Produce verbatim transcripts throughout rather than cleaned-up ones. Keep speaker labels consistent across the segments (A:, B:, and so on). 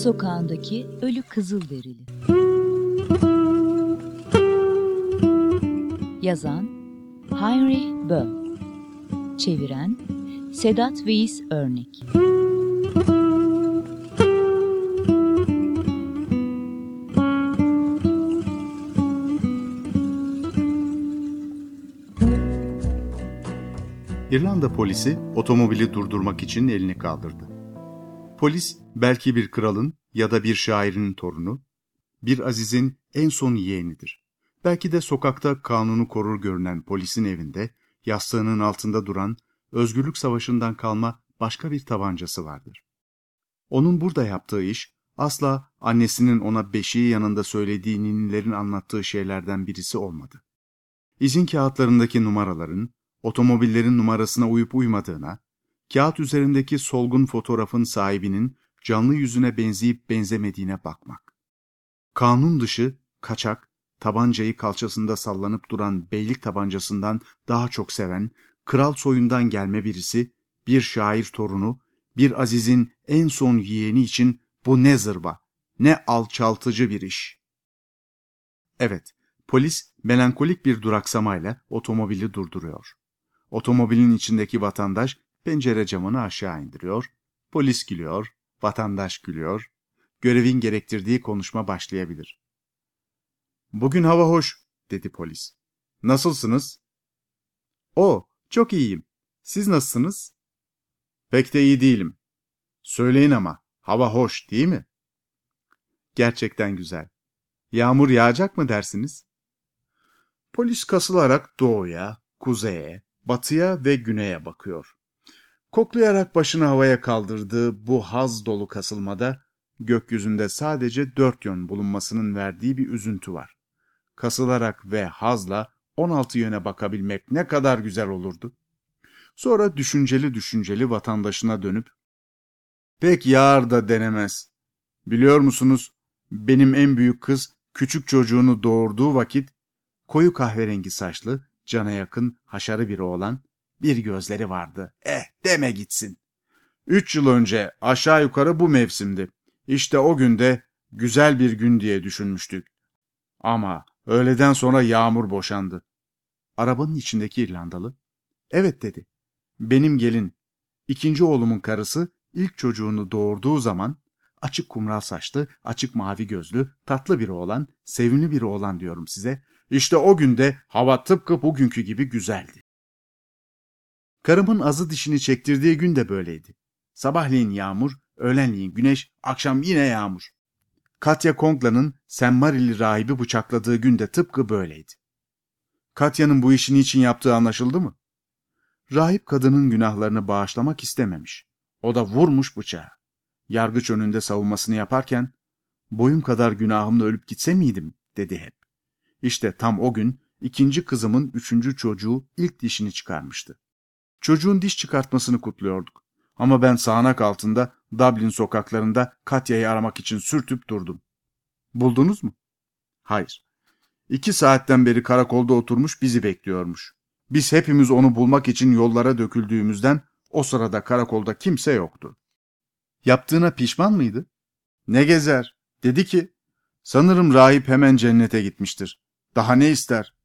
A: Sokağındaki Ölü Kızılderili. Yazan Heinrich Böll. Çeviren Sedat Veys Örnek.
B: İrlanda polisi otomobili durdurmak için elini kaldırdı. Polis belki bir kralın ya da bir şairin torunu, bir azizin en son yeğenidir. Belki de sokakta kanunu korur görünen polisin evinde, yastığının altında duran, özgürlük savaşından kalma başka bir tabancası vardır. Onun burada yaptığı iş, asla annesinin ona beşiği yanında söylediği ninnilerin anlattığı şeylerden birisi olmadı. İzin kağıtlarındaki numaraların, otomobillerin numarasına uyup uymadığına, kağıt üzerindeki solgun fotoğrafın sahibinin canlı yüzüne benzeyip benzemediğine bakmak. Kanun dışı, kaçak, tabancayı kalçasında sallanıp duran beylik tabancasından daha çok seven, kral soyundan gelme birisi, bir şair torunu, bir azizin en son yeğeni için bu ne zırva, ne alçaltıcı bir iş. Evet, polis melankolik bir duraksamayla otomobili durduruyor. Otomobilin içindeki vatandaş pencere camını aşağı indiriyor, polis gülüyor, vatandaş gülüyor, görevin gerektirdiği konuşma başlayabilir. "Bugün hava hoş," dedi polis. "Nasılsınız?" "O, çok iyiyim. Siz nasılsınız?" "Pek de iyi değilim." "Söyleyin ama, hava hoş değil mi?" "Gerçekten güzel. Yağmur yağacak mı dersiniz?" Polis kasılarak doğuya, kuzeye, batıya ve güneye bakıyor. Koklayarak başını havaya kaldırdığı bu haz dolu kasılmada, gökyüzünde sadece dört yön bulunmasının verdiği bir üzüntü var. Kasılarak ve hazla on altı yöne bakabilmek ne kadar güzel olurdu. Sonra düşünceli düşünceli vatandaşına dönüp, "Pek yağar da denemez. Biliyor musunuz, benim en büyük kız küçük çocuğunu doğurduğu vakit, koyu kahverengi saçlı, cana yakın, haşarı bir oğlan, bir gözleri vardı. Eh, deme gitsin. Üç yıl önce aşağı yukarı bu mevsimdi. İşte o günde güzel bir gün diye düşünmüştük. Ama öğleden sonra yağmur boşandı." Arabanın içindeki İrlandalı, "Evet," dedi. "Benim gelin, ikinci oğlumun karısı ilk çocuğunu doğurduğu zaman, açık kumral saçlı, açık mavi gözlü, tatlı bir oğlan, sevimli bir oğlan diyorum size. İşte o günde hava tıpkı bugünkü gibi güzeldi. Karımın azı dişini çektirdiği gün de böyleydi. Sabahleyin yağmur, öğlenleyin güneş, akşam yine yağmur. Katya Conkla'nın Saint Mary'li rahibi bıçakladığı gün de tıpkı böyleydi." "Katya'nın bu işini için yaptığı anlaşıldı mı?" "Rahip kadının günahlarını bağışlamak istememiş. O da vurmuş bıçağı. Yargıç önünde savunmasını yaparken, boyum kadar günahımla ölüp gitse miydim?" dedi hep. İşte tam o gün ikinci kızımın üçüncü çocuğu ilk dişini çıkarmıştı. Çocuğun diş çıkartmasını kutluyorduk. Ama ben sağanak altında Dublin sokaklarında Katya'yı aramak için sürtüp durdum. "Buldunuz mu?" "Hayır. İki saatten beri karakolda oturmuş bizi bekliyormuş. Biz hepimiz onu bulmak için yollara döküldüğümüzden o sırada karakolda kimse yoktu." "Yaptığına pişman mıydı?" "Ne gezer. Dedi ki, sanırım rahip hemen cennete gitmiştir. Daha ne ister?"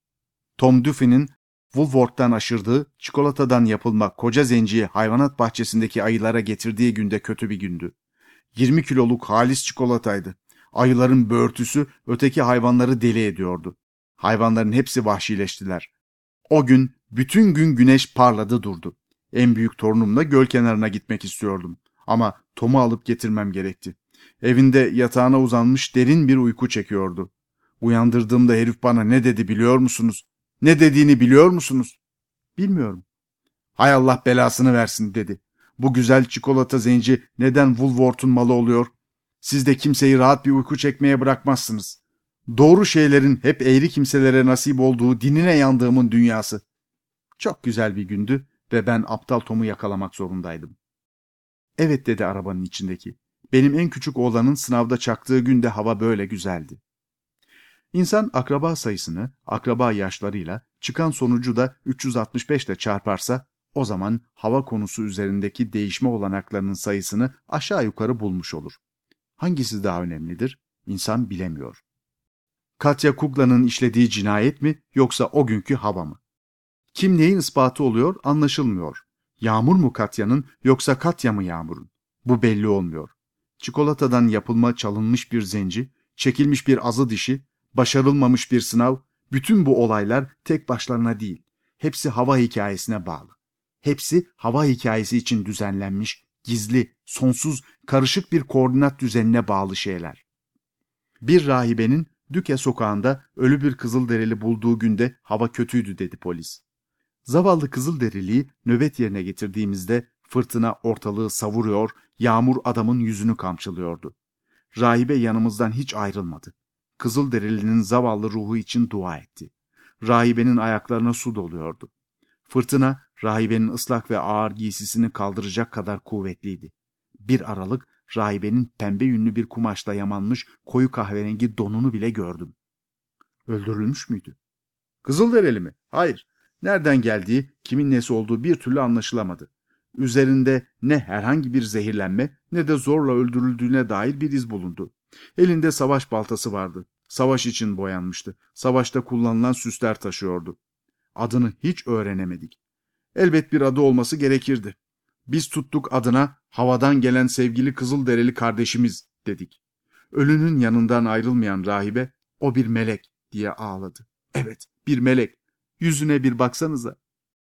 B: Tom Duffy'nin Woolworth'tan aşırdığı çikolatadan yapılma koca zenciyi hayvanat bahçesindeki ayılara getirdiği günde kötü bir gündü. yirmi kiloluk halis çikolataydı. Ayıların böğürtüsü öteki hayvanları deli ediyordu. Hayvanların hepsi vahşileştiler. O gün bütün gün güneş parladı durdu. En büyük torunumla göl kenarına gitmek istiyordum. Ama Tom'u alıp getirmem gerekti. Evinde yatağına uzanmış derin bir uyku çekiyordu. Uyandırdığımda herif bana ne dedi biliyor musunuz? Ne dediğini biliyor musunuz? "Bilmiyorum." "Hay Allah belasını versin," dedi. "Bu güzel çikolata zenci neden Woolworth'un malı oluyor? Siz de kimseyi rahat bir uyku çekmeye bırakmazsınız. Doğru şeylerin hep eğri kimselere nasip olduğu dinine yandığımın dünyası." Çok güzel bir gündü ve ben aptal Tom'u yakalamak zorundaydım. "Evet," dedi arabanın içindeki. "Benim en küçük oğlanın sınavda çaktığı günde hava böyle güzeldi." İnsan akraba sayısını akraba yaşlarıyla, çıkan sonucu da üç yüz altmış beş ile çarparsa, o zaman hava konusu üzerindeki değişme olanaklarının sayısını aşağı yukarı bulmuş olur. Hangisi daha önemlidir? İnsan bilemiyor. Katya Kugla'nın işlediği cinayet mi yoksa o günkü hava mı? Kim neyin ispatı oluyor anlaşılmıyor. Yağmur mu Katya'nın yoksa Katya mı Yağmur'un? Bu belli olmuyor. Çikolatadan yapılma çalınmış bir zenci, çekilmiş bir azı dişi, başarılmamış bir sınav, bütün bu olaylar tek başlarına değil. Hepsi hava hikayesine bağlı. Hepsi hava hikayesi için düzenlenmiş, gizli, sonsuz, karışık bir koordinat düzenine bağlı şeyler. Bir rahibenin Düke sokağında ölü bir Kızılderili bulduğu günde hava kötüydü dedi polis. Zavallı Kızılderiliyi nöbet yerine getirdiğimizde fırtına ortalığı savuruyor, yağmur adamın yüzünü kamçılıyordu. Rahibe yanımızdan hiç ayrılmadı. Kızılderilinin zavallı ruhu için dua etti. Rahibenin ayaklarına su doluyordu. Fırtına, rahibenin ıslak ve ağır giysisini kaldıracak kadar kuvvetliydi. Bir aralık rahibenin pembe yünlü bir kumaşla yamanmış koyu kahverengi donunu bile gördüm. Öldürülmüş müydü? Kızılderili mi? Hayır. Nereden geldiği, kimin nesi olduğu bir türlü anlaşılamadı. Üzerinde ne herhangi bir zehirlenme ne de zorla öldürüldüğüne dair bir iz bulundu. Elinde savaş baltası vardı. Savaş için boyanmıştı. Savaşta kullanılan süsler taşıyordu. Adını hiç öğrenemedik. Elbet bir adı olması gerekirdi. Biz tuttuk adına havadan gelen sevgili Kızılderili kardeşimiz dedik. Ölünün yanından ayrılmayan rahibe o bir melek diye ağladı. Evet, bir melek. Yüzüne bir baksanıza.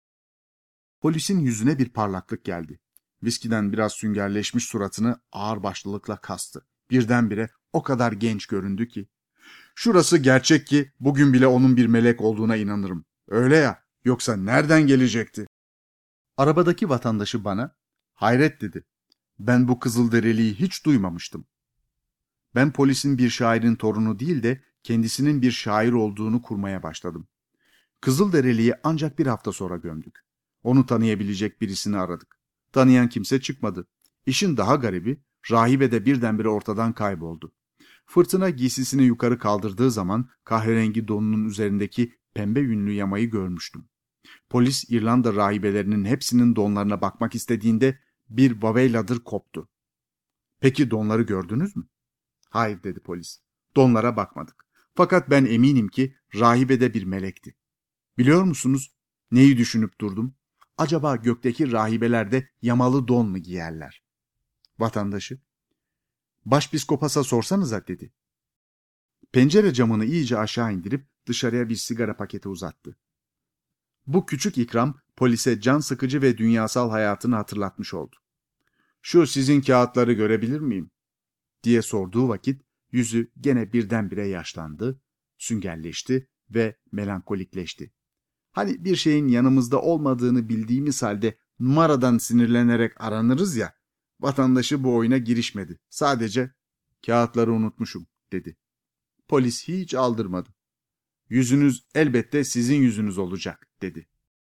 B: Polisin yüzüne bir parlaklık geldi. Viskiden biraz süngerleşmiş suratını ağırbaşlılıkla kastı. Birdenbire o kadar genç göründü ki. Şurası gerçek ki bugün bile onun bir melek olduğuna inanırım. Öyle ya, yoksa nereden gelecekti? Arabadaki vatandaşı bana, hayret dedi. Ben bu Kızılderiliyi hiç duymamıştım. Ben polisin bir şairin torunu değil de kendisinin bir şair olduğunu kurmaya başladım. Kızılderiliyi ancak bir hafta sonra gömdük. Onu tanıyabilecek birisini aradık. Tanıyan kimse çıkmadı. İşin daha garibi, rahibe de birdenbire ortadan kayboldu. Fırtına giysisini yukarı kaldırdığı zaman kahverengi donunun üzerindeki pembe yünlü yamayı görmüştüm. Polis İrlanda rahibelerinin hepsinin donlarına bakmak istediğinde bir vaveyladır koptu. Peki donları gördünüz mü? Hayır dedi polis. Donlara bakmadık. Fakat ben eminim ki rahibe de bir melekti. Biliyor musunuz? Neyi düşünüp durdum? Acaba gökteki rahibeler de yamalı don mu giyerler? Vatandaşı, başpiskopasa sorsanıza dedi. Pencere camını iyice aşağı indirip dışarıya bir sigara paketi uzattı. Bu küçük ikram polise can sıkıcı ve dünyasal hayatını hatırlatmış oldu. Şu sizin kağıtları görebilir miyim? Diye sorduğu vakit yüzü gene birdenbire yaşlandı, süngerleşti ve melankolikleşti. Hani bir şeyin yanımızda olmadığını bildiğimiz halde numaradan sinirlenerek aranırız ya, vatandaşı bu oyuna girişmedi. Sadece kağıtları unutmuşum dedi. Polis hiç aldırmadı. Yüzünüz elbette sizin yüzünüz olacak dedi.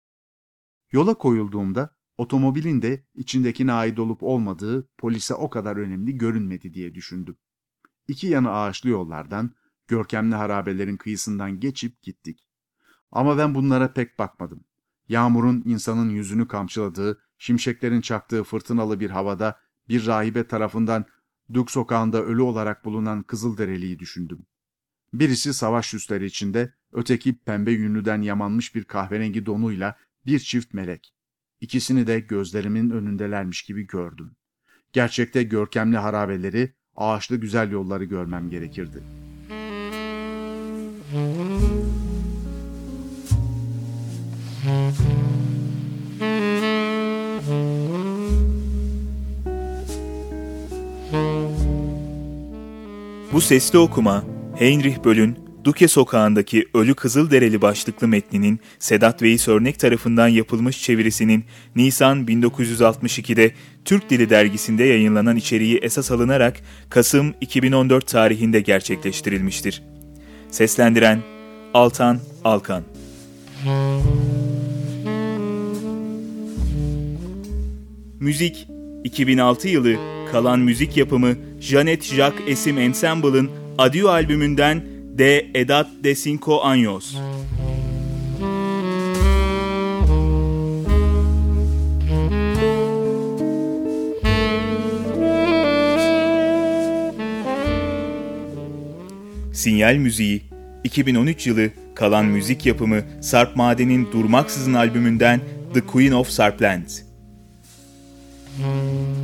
B: Yola koyulduğumda otomobilin de içindekine ait olup olmadığı polise o kadar önemli görünmedi diye düşündüm. İki yanı ağaçlı yollardan, görkemli harabelerin kıyısından geçip gittik. Ama ben bunlara pek bakmadım. Yağmurun insanın yüzünü kamçıladığı, şimşeklerin çaktığı fırtınalı bir havada bir rahibe tarafından Dük sokağında ölü olarak bulunan Kızılderiliyi düşündüm. Birisi savaş süsleri içinde, öteki pembe yünlüden yamanmış bir kahverengi donuyla bir çift melek. İkisini de gözlerimin önündelermiş gibi gördüm. Gerçekte görkemli harabeleri, ağaçlı güzel yolları görmem gerekirdi.
C: Bu sesli okuma, Heinrich Böll'ün Duke Sokağı'ndaki Ölü Kızılderili başlıklı metninin Sedat Veys Örnek tarafından yapılmış çevirisinin Nisan bin dokuz yüz altmış ikide Türk Dili Dergisi'nde yayınlanan içeriği esas alınarak Kasım iki bin on dört tarihinde gerçekleştirilmiştir. Seslendiren Altan Alkan. Müzik iki bin altı yılı kalan müzik yapımı Janet Jacques Esim Ensemble'ın Adieu albümünden De Edad de Cinco Años. Sinyal Müziği, iki bin on üç yılı kalan müzik yapımı Sarp Maden'in Durmaksızın albümünden The Queen of Sarpland.